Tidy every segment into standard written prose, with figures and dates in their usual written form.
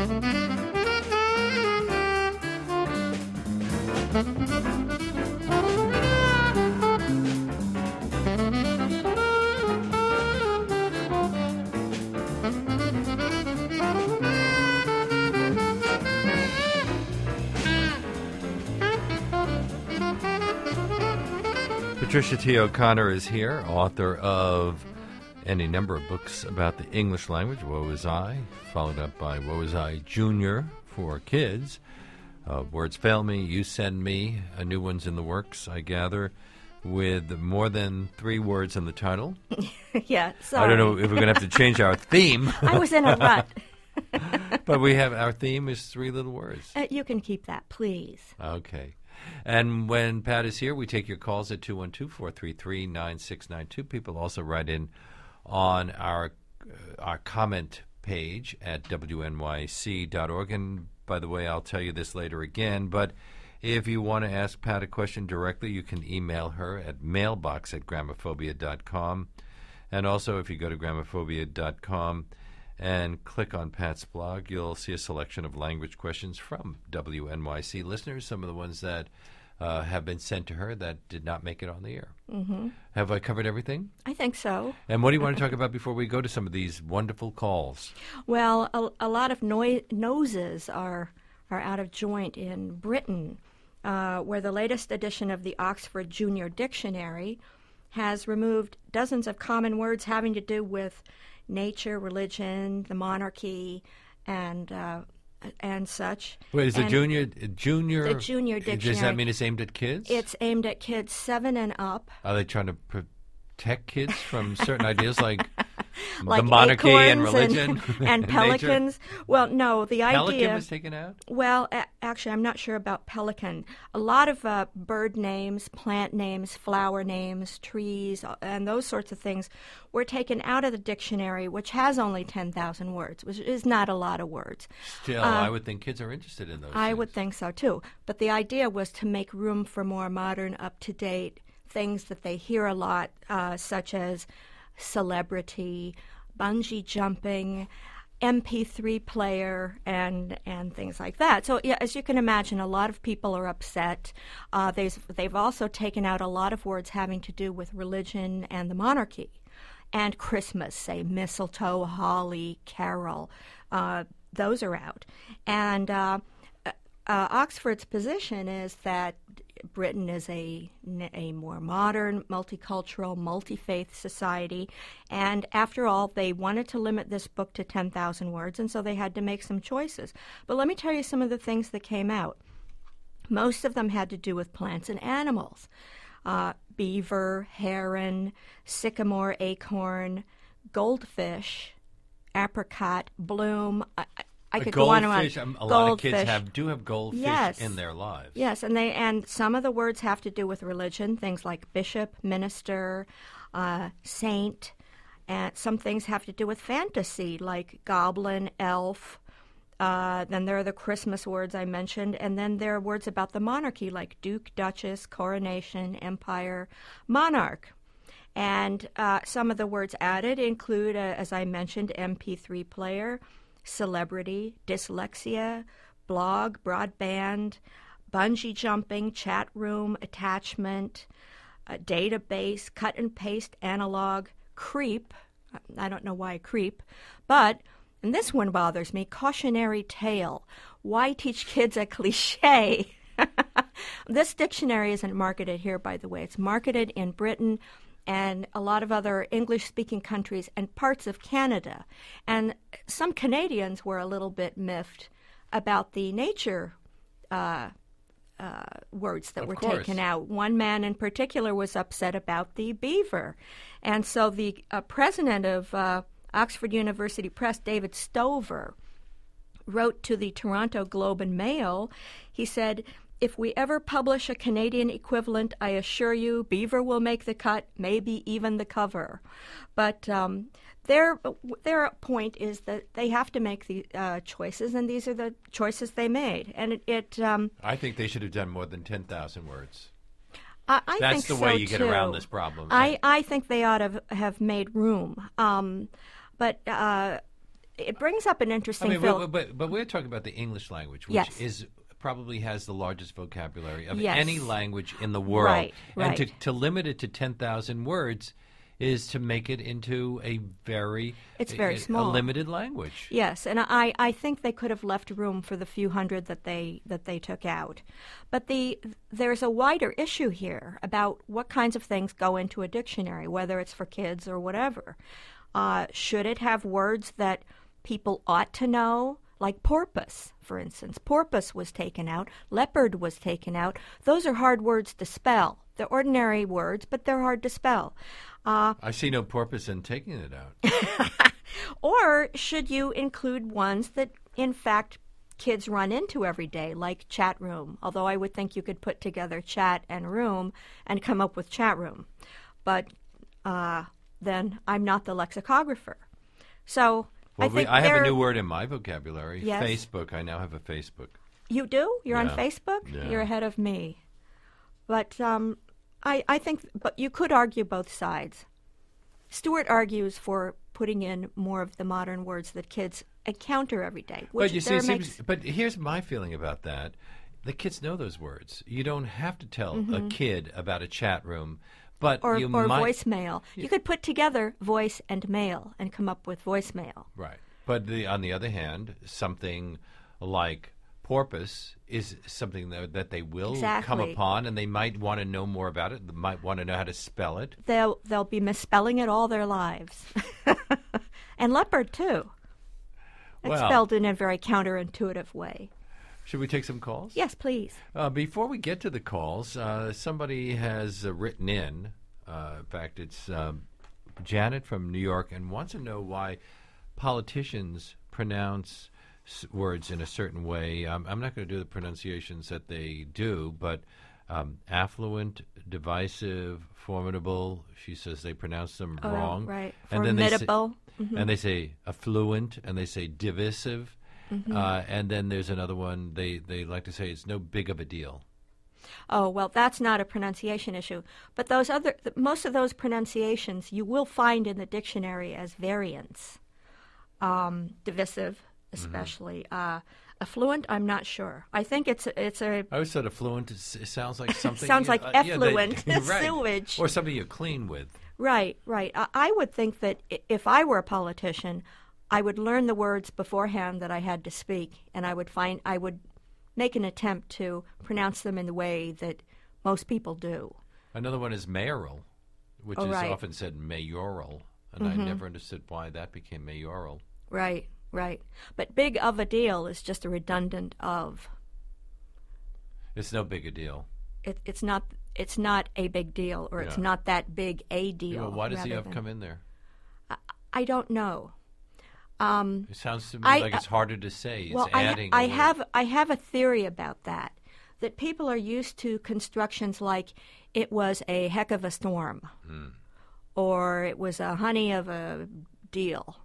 Patricia T. O'Connor is here, author of any number of books about the English language, Woe Is I, followed up by Woe Is I Junior for kids. Words Fail Me, You Send Me, a new one's in the works, I gather, with more than 3 words in the title. Yeah, sorry. I don't know if we're going to have to change our theme. I was in a rut. But we have, our theme is 3 little words. You can keep that, please. Okay. And when Pat is here, we take your calls at 212-433-9692. People also write in on our comment page at wnyc.org. And by the way, I'll tell you this later again, but if you want to ask Pat a question directly, you can email her at mailbox@gramophobia.com. And also, if you go to gramophobia.com and click on Pat's blog, you'll see a selection of language questions from WNYC listeners, some of the ones that have been sent to her that did not make it on the air. Mm-hmm. Have I covered everything? I think so. And what do you want to talk about before we go to some of these wonderful calls? Well, a lot of noses are out of joint in Britain, where the latest edition of the Oxford Junior Dictionary has removed dozens of common words having to do with nature, religion, the monarchy, and such. Wait, is the junior? The Junior Dictionary. Does that mean it's aimed at kids? It's aimed at kids 7 and up. Are they trying to protect kids from certain ideas like like the monarchy and acorns religion and pelicans? Well, no, the idea. Pelican was taken out? Well, actually, I'm not sure about pelican. A lot of bird names, plant names, flower names, trees, and those sorts of things were taken out of the dictionary, which has only 10,000 words, which is not a lot of words. Still, I would think kids are interested in those I things. would think so, too. But the idea was to make room for more modern, up-to-date things that they hear a lot, such as celebrity, bungee jumping, MP3 player, and things like that. So, yeah, as you can imagine, a lot of people are upset. They've also taken out a lot of words having to do with religion and the monarchy. And Christmas, say mistletoe, holly, carol, those are out. And Oxford's position is that Britain is a more modern, multicultural, multi-faith society, and after all, they wanted to limit this book to 10,000 words, and so they had to make some choices. But let me tell you some of the things that came out. Most of them had to do with plants and animals. Beaver, heron, sycamore, acorn, goldfish, apricot, bloom. I could go on and on. A lot of kids do have goldfish in their lives. Yes, and some of the words have to do with religion, things like bishop, minister, saint, and some things have to do with fantasy, like goblin, elf. Then there are the Christmas words I mentioned, and then there are words about the monarchy, like duke, duchess, coronation, empire, monarch. And some of the words added include, as I mentioned, MP3 player, celebrity, dyslexia, blog, broadband, bungee jumping, chat room, attachment, database, cut and paste, analog, creep. I don't know why creep, but, and this one bothers me, cautionary tale. Why teach kids a cliche? This dictionary isn't marketed here, by the way. It's marketed in Britain and a lot of other English-speaking countries and parts of Canada. And some Canadians were a little bit miffed about the nature words that were taken out. One man in particular was upset about the beaver. And so the president of Oxford University Press, David Stover, wrote to the Toronto Globe and Mail. He said, "If we ever publish a Canadian equivalent, I assure you beaver will make the cut, maybe even the cover." But their point is that they have to make the choices, and these are the choices they made. And I think they should have done more than 10,000 words. I That's think the way so, you get too. around this problem. I think they ought to have made room. But it brings up an I interesting mean, phil- but we're talking about the English language, which Yes. is probably has the largest vocabulary of Yes. any language in the world. Right. And to limit it to 10,000 words is to make it into a very small. a limited language. Yes, and I think they could have left room for the few hundred that they took out. But there's a wider issue here about what kinds of things go into a dictionary, whether it's for kids or whatever. Should it have words that people ought to know? Like porpoise, for instance. Porpoise was taken out. Leopard was taken out. Those are hard words to spell. They're ordinary words, but they're hard to spell. I see no purpose in taking it out. Or should you include ones that, in fact, kids run into every day, like chat room? Although I would think you could put together chat and room and come up with chat room. But then I'm not the lexicographer. So Well, I think I have a new word in my vocabulary. Yes. Facebook. I now have a Facebook. You do? You're on Yeah. Facebook? Yeah. You're ahead of me. But I think but you could argue both sides. Stuart argues for putting in more of the modern words that kids encounter every day. Which But you see, makes, but here's my feeling about that. The kids know those words. You don't have to tell a kid about a chat room, but or you might. voicemail. You could put together voice and mail and come up with voicemail. Right. But on the other hand, something like porpoise is something that they will come Exactly. upon, and they might want to know more about it. They might want to know how to spell it. They'll be misspelling it all their lives. And leopard too. It's Well- spelled in a very counterintuitive way. Should we take some calls? Yes, please. Before we get to the calls, somebody has written in fact, it's Janet from New York, and wants to know why politicians pronounce words in a certain way. I'm not going to do the pronunciations that they do, but affluent, divisive, formidable. She says they pronounce them wrong. Right. And then they say, Formidable. and they say affluent, and they say divisive. And then there's another one. They like to say it's no big of a deal. Oh, well, that's not a pronunciation issue. But most of those pronunciations you will find in the dictionary as variants. Divisive, especially. Affluent, I'm not sure. I think it's a I always thought affluent it sounds like something. sounds like effluent, right. sewage. Or something you're clean with. Right. I would think that if I were a politician, I would learn the words beforehand that I had to speak, and I would make an attempt to pronounce them in the way that most people do. Another one is mayoral, which is right. often said mayoral, and I never understood why that became mayoral. Right. But big of a deal is just a redundant of. It's no big a deal. It's not a big deal, or it's Yeah. not that big a deal. Well, why does the rather of than- come in there? I don't know. It sounds to me like it's harder to say. It's Well, adding. I a word. have a theory about that. That people are used to constructions like it was a heck of a storm, or it was a honey of a deal.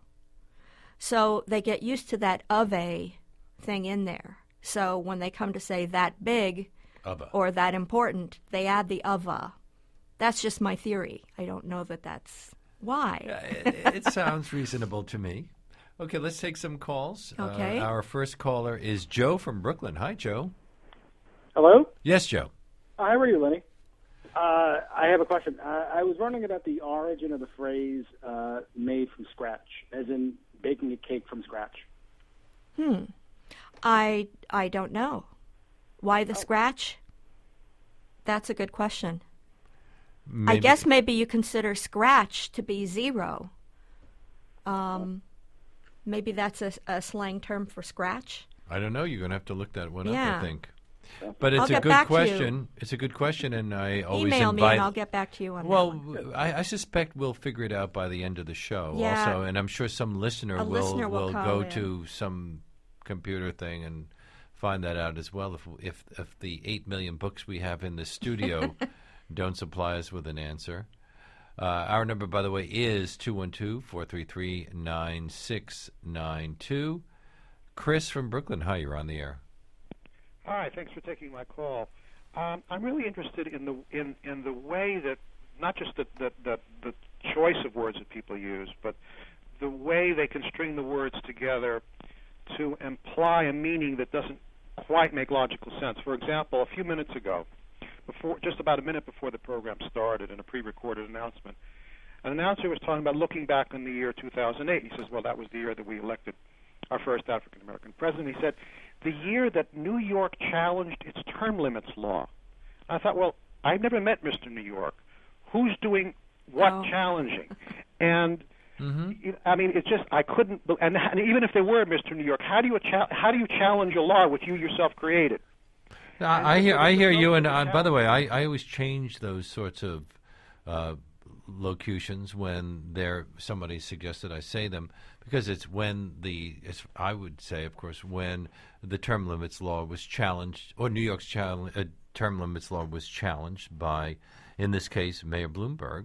So they get used to that of a thing in there. So when they come to say that big Of a. or that important, they add the of a. That's just my theory. I don't know that that's why. It sounds reasonable to me. Okay, let's take some calls. Okay. Our first caller is Joe from Brooklyn. Hi, Joe. Hello? Yes, Joe. How are you, Lenny? I have a question. I was wondering about the origin of the phrase made from scratch, as in baking a cake from scratch. I don't know. Why the scratch? That's a good question. I guess maybe you consider scratch to be zero. Maybe that's a slang term for scratch. I don't know. You're going to have to look that one up, Yeah. I think. But it's I'll a get good back to you. question. It's a good question, and I always Email me invite. and I'll get back to you on that Well, one. I suspect we'll figure it out by the end of the show. Yeah. Also, and I'm sure some listener A listener will call go in. to some computer thing and find that out as well. If the 8 million books we have in the studio don't supply us with an answer. Our number, by the way, is 212-433-9692. Chris from Brooklyn. Hi, you're on the air. Hi, thanks for taking my call. I'm really interested in the way that not just the choice of words that people use, but the way they can string the words together to imply a meaning that doesn't quite make logical sense. For example, a few minutes ago, just about a minute before the program started in a pre-recorded announcement, an announcer was talking about looking back on the year 2008. He says, well, that was the year that we elected our first African-American president. He said, the year that New York challenged its term limits law. I thought, well, I've never met Mr. New York. Who's doing what challenging? And I mean, it's just I couldn't. And even if they were Mr. New York, how do you challenge a law which you yourself created? I hear you. And by the way, I always change those sorts of locutions when somebody suggested I say them, because it's when I would say, of course, when the term limits law was challenged, or New York's term limits law was challenged by, in this case, Mayor Bloomberg.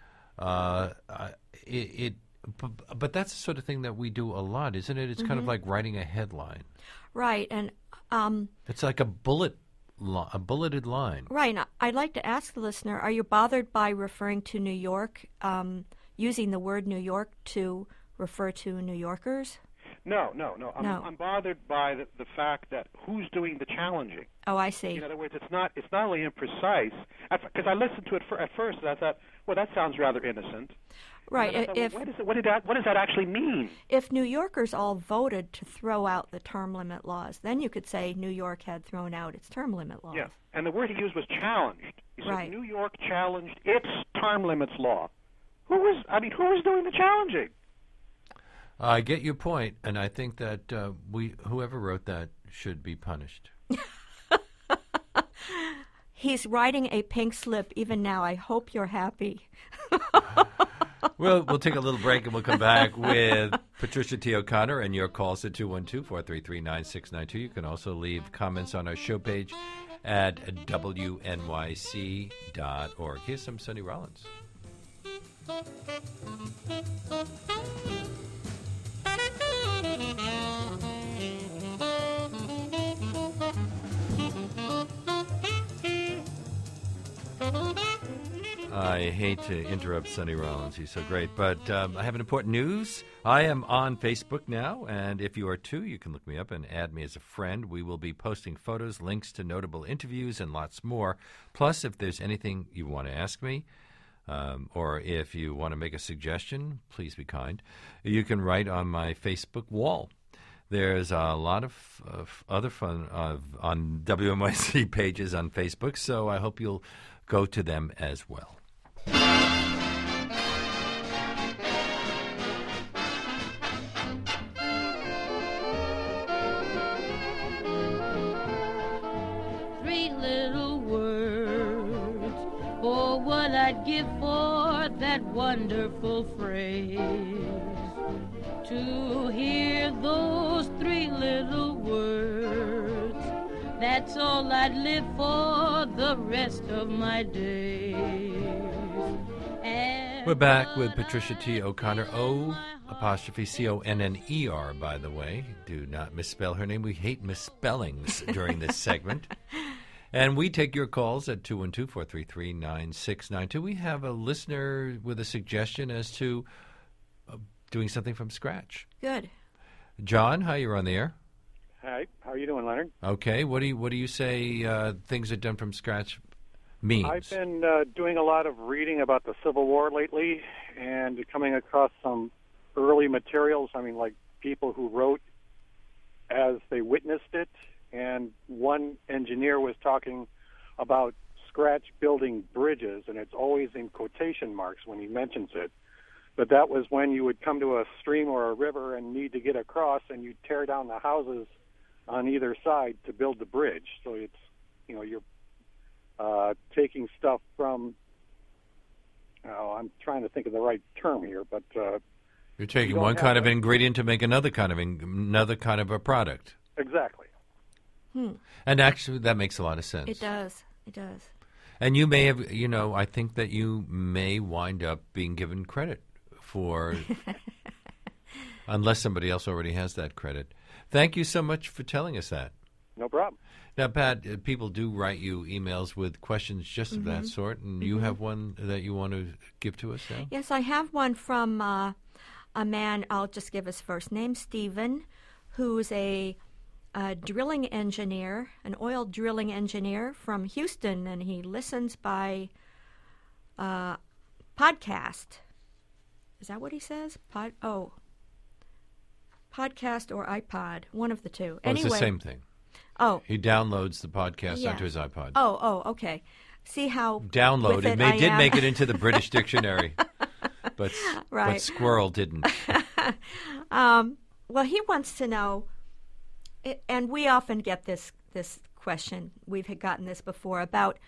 But that's the sort of thing that we do a lot, isn't it? It's kind of like writing a headline. Right, and it's like a bulleted line. Right. And I'd like to ask the listener, are you bothered by referring to New York, using the word New York to refer to New Yorkers? No. I'm bothered by the fact that who's doing the challenging. Oh, I see. In other words, it's not only imprecise, because I listened to it at first, and I thought, well, that sounds rather innocent. Right. Thought, what does that actually mean? If New Yorkers all voted to throw out the term limit laws, then you could say New York had thrown out its term limit laws. Yeah, and the word he used was challenged. He said right. New York challenged its term limits law. Who was doing the challenging? I get your point, and I think that whoever wrote that should be punished. He's writing a pink slip even now. I hope you're happy. We'll take a little break, and we'll come back with Patricia T. O'Connor and your calls at 212-433-9692. You can also leave comments on our show page at wnyc.org. Here's some Sonny Rollins. I hate to interrupt Sonny Rollins. He's so great. But I have an important news. I am on Facebook now, and if you are too, you can look me up and add me as a friend. We will be posting photos, links to notable interviews, and lots more. Plus, if there's anything you want to ask me, or if you want to make a suggestion, please be kind, you can write on my Facebook wall. There's a lot of other fun on WNYC pages on Facebook, so I hope you'll go to them as well. 3 little words, oh, what I'd give for that wonderful phrase. To hear those 3 little words, that's all I'd live for the rest of my days. We're back with Patricia T. O'Connor, O''Conner, by the way. Do not misspell her name. We hate misspellings during this segment. And we take your calls at 212-433-9692. We have a listener with a suggestion as to doing something from scratch. Good. John, hi, you're on the air. Hi, how are you doing, Leonard? Okay, what do you say things are done from scratch means? I've been doing a lot of reading about the Civil War lately and coming across some early materials, like people who wrote as they witnessed it, and one engineer was talking about scratch building bridges, and it's always in quotation marks when he mentions it. But that was when you would come to a stream or a river and need to get across, and you'd tear down the houses on either side to build the bridge. So it's, you're taking stuff from, I'm trying to think of the right term here, but you're taking one kind of ingredient to make another kind of a product. Exactly. And actually, that makes a lot of sense. It does. And you may have, I think that you may wind up being given credit for, unless somebody else already has that credit. Thank you so much for telling us that. No problem. Now, Pat, people do write you emails with questions just of that sort, and you have one that you want to give to us now? Yes, I have one from a man, I'll just give his first name, Stephen, who's a drilling engineer, an oil drilling engineer from Houston, and he listens by podcast. Is that what he says? Podcast or iPod, one of the two. Oh, anyway, it's the same thing. Oh, He downloads the podcast Yeah. onto his iPod. okay. See how Downloaded. with it It I did am. make it into the British dictionary, but Right. Squirrel didn't. Well, he wants to know, and we often get this question. We've gotten this before about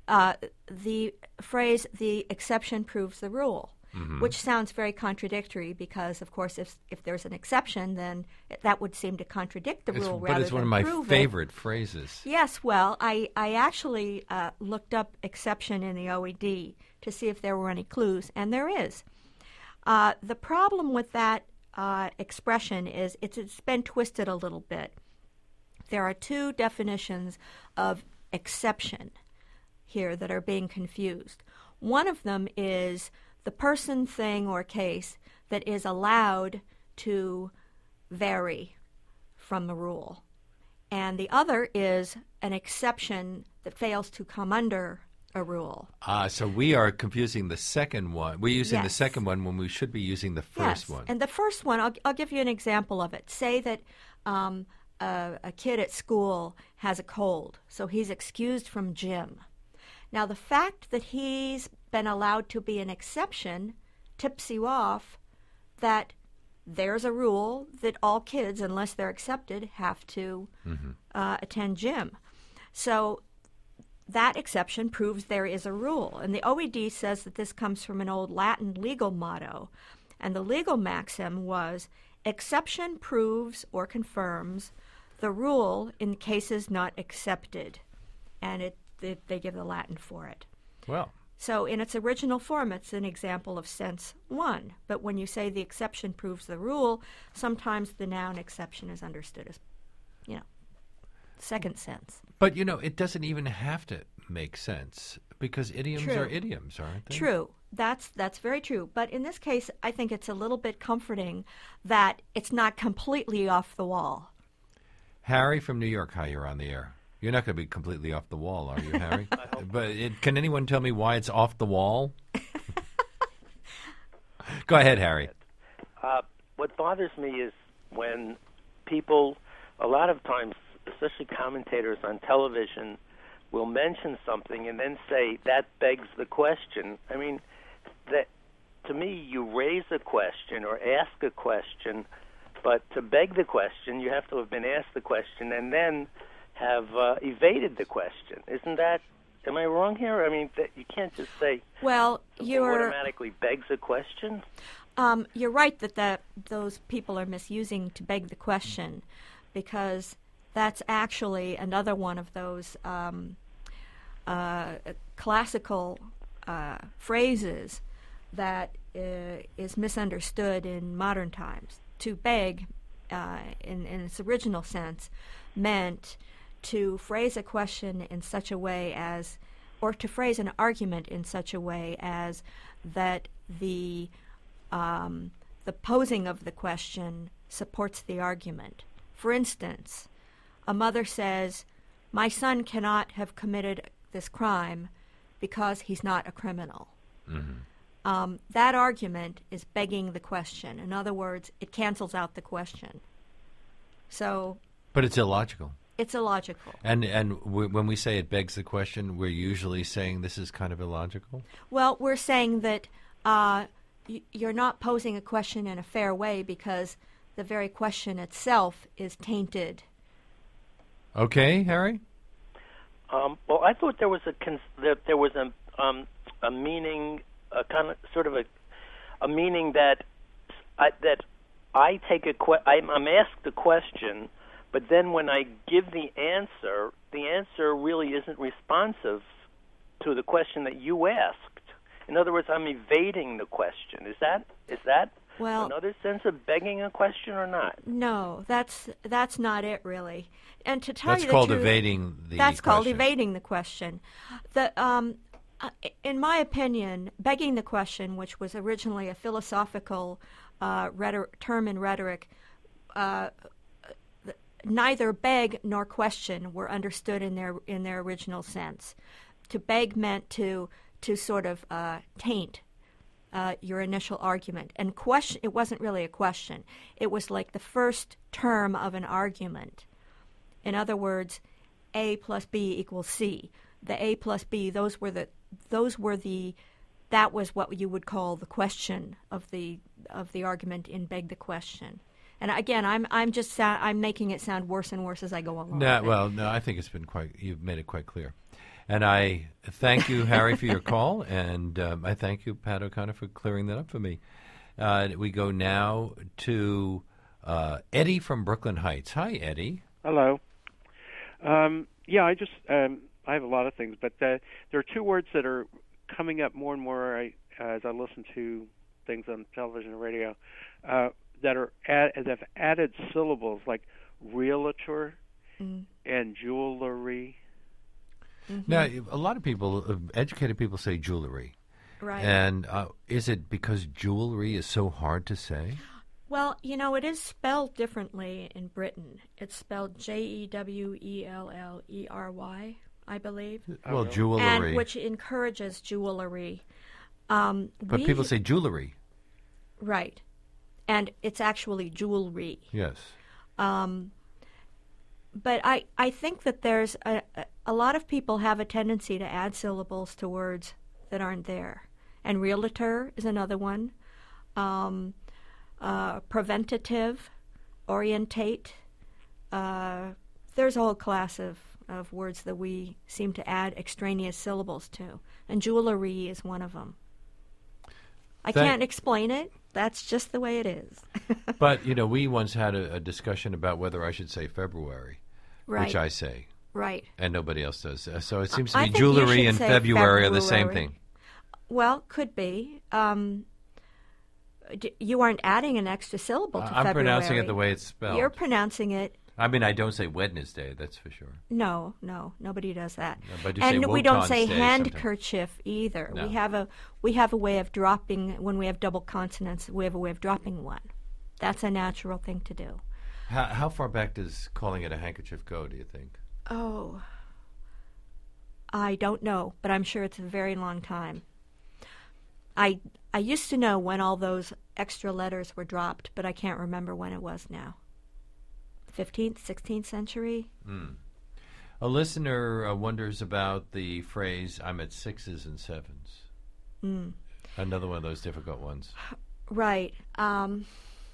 the phrase "the exception proves the rule," which sounds very contradictory because, of course, if there's an exception, then that would seem to contradict the rule rather But it's one of than my prove it. favorite phrases. Yes, well, I actually looked up exception in the OED to see if there were any clues, and there is. The problem with that expression is it's been twisted a little bit. There are two definitions of exception here that are being confused. One of them is the person, thing, or case that is allowed to vary from the rule. And the other is an exception that fails to come under a rule. So we are confusing the second one. We're using the Yes. second one when we should be using the first Yes. one. And the first one, I'll give you an example of it. Say that a kid at school has a cold, so he's excused from gym. Now, the fact that he's been allowed to be an exception tips you off that there's a rule that all kids, unless they're accepted, have to attend gym. So that exception proves there is a rule. And the OED says that this comes from an old Latin legal motto. And the legal maxim was, exception proves or confirms the rule in cases not accepted. And they give the Latin for it. Well, So in its original form, it's an example of sense one. But when you say the exception proves the rule, sometimes the noun exception is understood as, second sense. but it doesn't even have to make sense because idioms True. are idioms, aren't they? True. That's very true. But in this case, I think it's a little bit comforting that it's not completely off the wall. Harry from New York, hi, you're on the air. You're not going to be completely off the wall, are you, Harry? But can anyone tell me why it's off the wall? Go ahead, Harry. What bothers me is when people, a lot of times, especially commentators on television, will mention something and then say, that begs the question. I mean, that to me, you raise a question or ask a question, but to beg the question, you have to have been asked the question and then have evaded the question. Isn't that, am I wrong here? I mean, you can't just say Well, something you're automatically begs a question. you're right that those people are misusing to beg the question, because that's actually another one of those classical phrases that is misunderstood in modern times. To beg, in its original sense, meant to phrase a question in such a way as, or to phrase an argument in such a way as that the posing of the question supports the argument. For instance, a mother says, "My son cannot have committed this crime because he's not a criminal." That argument is begging the question. In other words, it cancels out the question. So But it's illogical. it's illogical. And when we say it begs the question, we're usually saying this is kind of illogical? Well, we're saying that you're not posing a question in a fair way because the very question itself is tainted. Okay, Harry? Well, I thought there was a meaning, a kind of sort of a meaning that I take I'm asked the question, but then when I give the answer really isn't responsive to the question that you asked. In other words, I'm evading the question. Is that Well, another sense of begging a question or not? no, that's not it really. And to tell That's you the called truth, evading the that's called question. evading the question. In my opinion, begging the question, which was originally a philosophical term in rhetoric, neither beg nor question were understood in their original sense. To beg meant to sort of taint your initial argument, and question. It wasn't really a question. It was like the first term of an argument. In other words, A plus B equals C. The A plus B, that was what you would call the question of the argument in beg the question. And again, I'm making it sound worse and worse as I go along. No, I think you've made it quite clear. And I thank you, Harry, for your call, and I thank you, Pat O'Connor, for clearing that up for me. We go now to Eddie from Brooklyn Heights. Hi, Eddie. Hello. I have a lot of things, but there are two words that are coming up more and more as I listen to things on television and radio that have added syllables like realtor and jewelry. Mm-hmm. Now, a lot of people, educated people, say jewelry. Right. And is it because jewelry is so hard to say? Well, it is spelled differently in Britain. It's spelled Jewellery, I believe. Well, jewelry. And which encourages jewelry. But people say jewelry. Right. And it's actually jewelry. Yes. But I think that there's a lot of people have a tendency to add syllables to words that aren't there. And realtor is another one. Preventative, orientate. There's a whole class of words that we seem to add extraneous syllables to. And jewelry is one of them. I can't explain it. That's just the way it is. But, we once had a discussion about whether I should say February, right. which I say. Right. And nobody else does. So it seems to I me think jewelry you and should say February are the same thing. Well, could be. You aren't adding an extra syllable to February. I'm pronouncing it the way it's spelled. You're pronouncing it. I mean, I don't say Wednesday, that's for sure. No, nobody does that. No, but and we don't say Day handkerchief either. No. We have a way of dropping, when we have double consonants, we have a way of dropping one. That's a natural thing to do. How far back does calling it a handkerchief go, do you think? Oh, I don't know, but I'm sure it's a very long time. I used to know when all those extra letters were dropped, but I can't remember when it was now. 15th, 16th century? A listener wonders about the phrase, I'm at sixes and sevens. Another one of those difficult ones. Right. And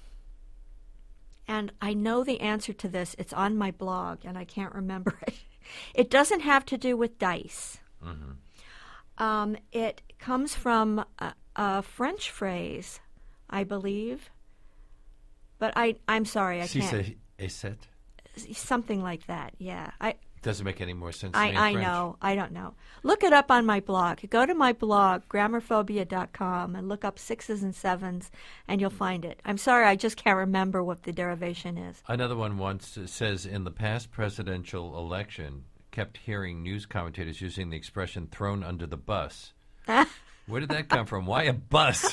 I know the answer to this. It's on my blog, and I can't remember it. It doesn't have to do with dice. Mm-hmm. It comes from a French phrase, I believe. But I'm sorry, I can't. Set? Something like that, yeah. Doesn't make any more sense to me in I French. know. I don't know. Look it up on my blog. Go to my blog, grammarphobia.com, and look up sixes and sevens, and you'll find it. I'm sorry, I just can't remember what the derivation is. Another one once says, in the past presidential election, kept hearing news commentators using the expression thrown under the bus. Where did that come from? Why a bus?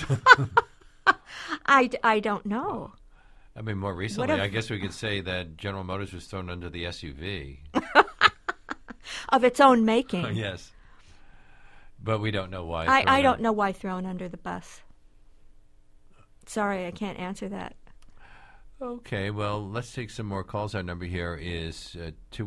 I don't know. I mean, more recently, I guess we could say that General Motors was thrown under the SUV. Of its own making. Yes. But we don't know why. I don't know why thrown under the bus. Sorry, I can't answer that. Okay, well, let's take some more calls. Our number here is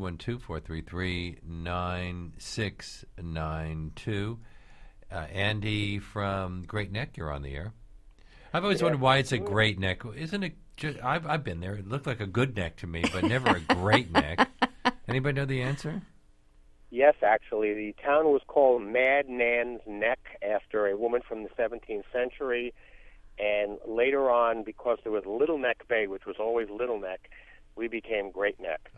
212-433-9692. Andy from Great Neck, you're on the air. I've always wondered why it's a great neck. Isn't it just, I've been there. It looked like a good neck to me, but never a great neck. Anybody know the answer? Yes, actually. The town was called Mad Nan's Neck after a woman from the 17th century. And later on, because there was Little Neck Bay, which was always Little Neck, we became Great Neck.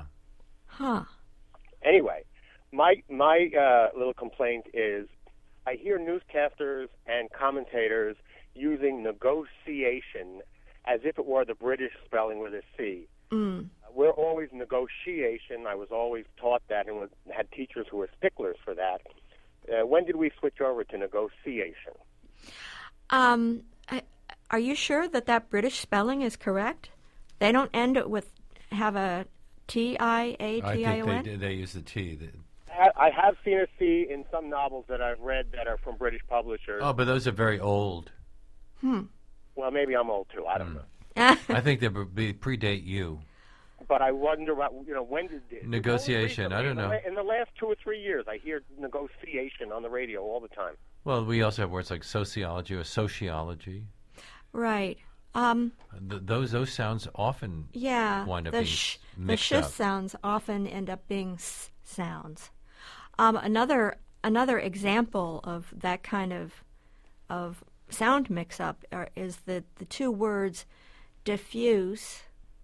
Anyway, my little complaint is I hear newscasters and commentators using negotiation as if it were the British spelling with a C. We're always negotiation. I was always taught that and had teachers who were sticklers for that. When did we switch over to negotiation? Are you sure that British spelling is correct? They don't end it with have a T-I-A-T-I-O-N? I think they use the T. I have seen a C in some novels that I've read that are from British publishers. Oh, but those are very old. Well, maybe I'm old too. I don't know. I think they predate you. But I wonder about, when did this? Negotiation, I don't know. In the last 2 or 3 years, I hear negotiation on the radio all the time. Well, we also have words like sociology or sociology. Right. Those sounds often wind up being mixed the up. sounds often end up being s sounds. Another example of that kind of sound mix-up is the two words diffuse,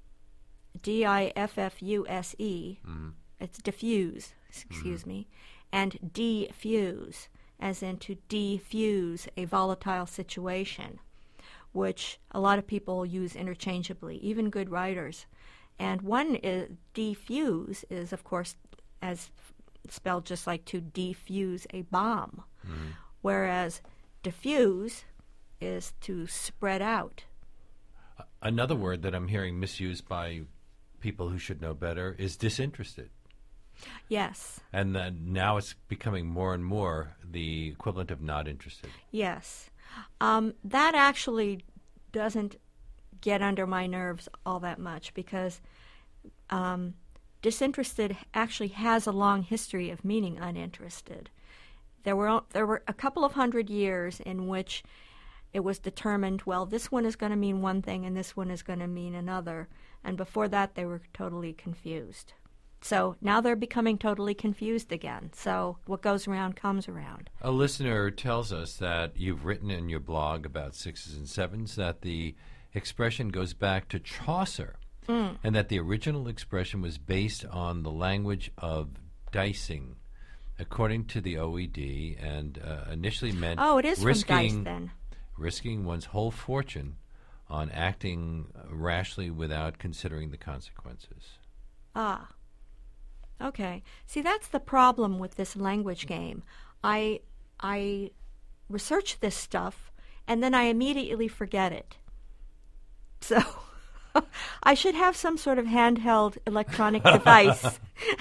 D-I-F-F-U-S-E. It's diffuse, excuse me, and defuse, as in to defuse a volatile situation, which a lot of people use interchangeably, even good writers. And one is defuse is, of course, as spelled just like to defuse a bomb, whereas diffuse is to spread out. Another word that I'm hearing misused by people who should know better is disinterested. Yes. And now it's becoming more and more the equivalent of not interested. Yes. That actually doesn't get under my nerves all that much because disinterested actually has a long history of meaning uninterested. There were a couple of 100 years in which it was determined, well, this one is going to mean one thing and this one is going to mean another. And before that, they were totally confused. So now they're becoming totally confused again. So what goes around comes around. A listener tells us that you've written in your blog about sixes and sevens that the expression goes back to Chaucer and that the original expression was based on the language of dicing, according to the OED, and initially meant it is from dice then. Risking one's whole fortune on acting rashly without considering the consequences. Ah. Okay. See, that's the problem with this language game. I research this stuff, and then I immediately forget it. So I should have some sort of handheld electronic device.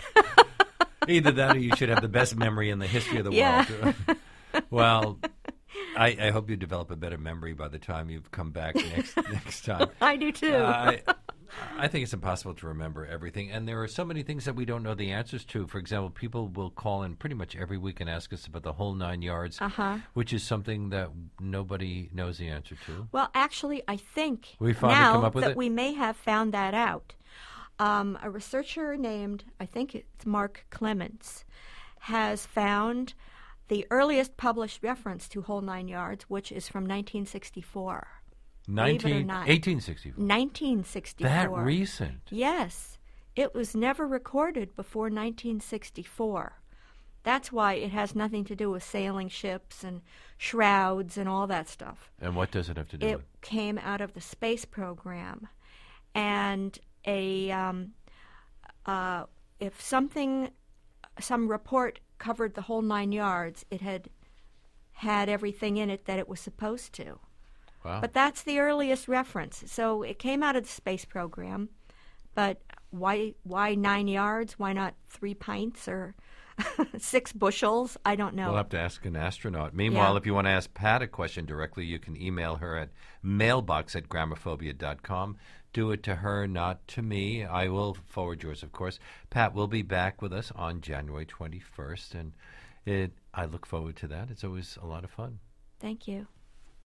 Either that or you should have the best memory in the history of the world. Well, I hope you develop a better memory by the time you've come back next time. I do too. I think it's impossible to remember everything, and there are so many things that we don't know the answers to. For example, people will call in pretty much every week and ask us about the whole 9 yards, which is something that nobody knows the answer to. Well, actually, I think we we may have found that out. A researcher named, I think it's Mark Clements, has found the earliest published reference to whole 9 yards, which is from 1964. 1864. 1964. That recent? Yes. It was never recorded before 1964. That's why it has nothing to do with sailing ships and shrouds and all that stuff. And what does it have to do with? It came out of the space program. And if some report covered the whole 9 yards, it had everything in it that it was supposed to. Wow. But that's the earliest reference. So it came out of the space program. But why 9 yards? Why not 3 pints or 6 bushels? I don't know. We'll have to ask an astronaut. Meanwhile, if you want to ask Pat a question directly, you can email her at mailbox@grammophobia.com. Do it to her, not to me. I will forward yours, of course. Pat will be back with us on January 21st, and I look forward to that. It's always a lot of fun. Thank you.